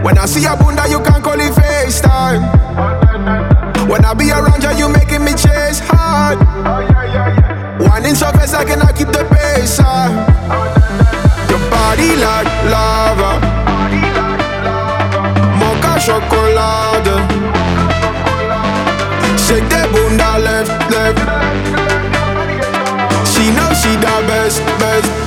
When I see a bunda, you can't call it FaceTime. When I be around you, you making me chase hard. Winding so fast, I cannot keep the pace up. Your body like lava, mocha chocolate. Shake that bunda left, left. She knows she the best, best.